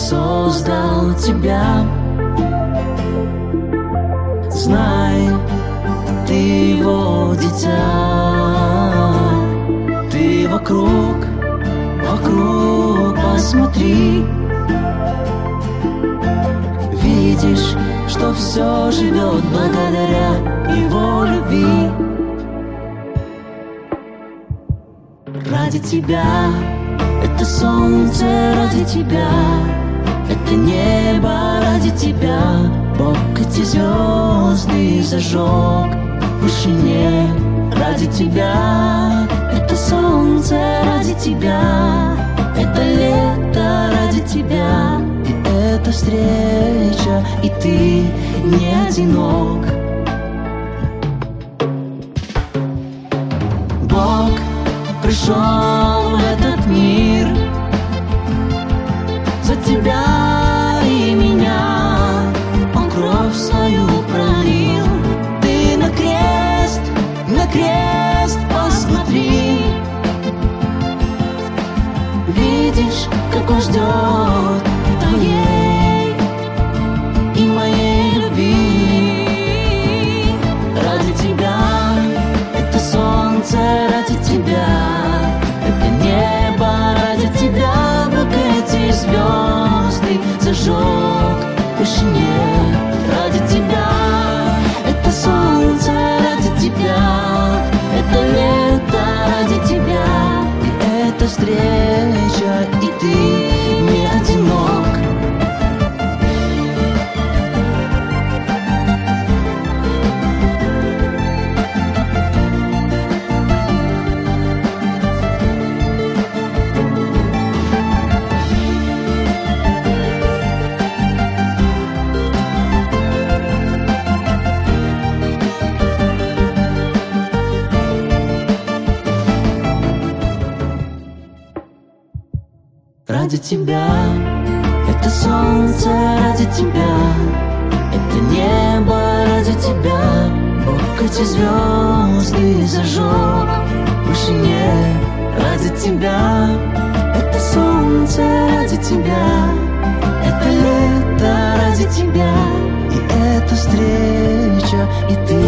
создал тебя. Знай, ты его дитя. Ты вокруг посмотри. Видишь, что все живет благодаря его любви. Ради тебя, это солнце ради тебя, это небо ради тебя. Бог эти звезды зажег в вышине ради тебя. Это солнце ради тебя, это лето ради тебя. И эта встреча, и ты не одинок. Бог пришел в этот мир за тебя и меня. Он кровь свою пролил. Ты на крест посмотри. Видишь, как он ждет твоей и моей любви. Ради тебя, это солнце ради тебя, это небо ради тебя. Бог эти звезды зажег в вышине ради тебя. Это солнце ради тебя, это лето ради тебя. И эта встреча, и ты не одинок. Ради тебя, это солнце ради тебя, это небо ради тебя. Бог эти звезды зажег в вышине ради тебя. Это солнце ради тебя, это лето ради тебя. И эта встреча, и ты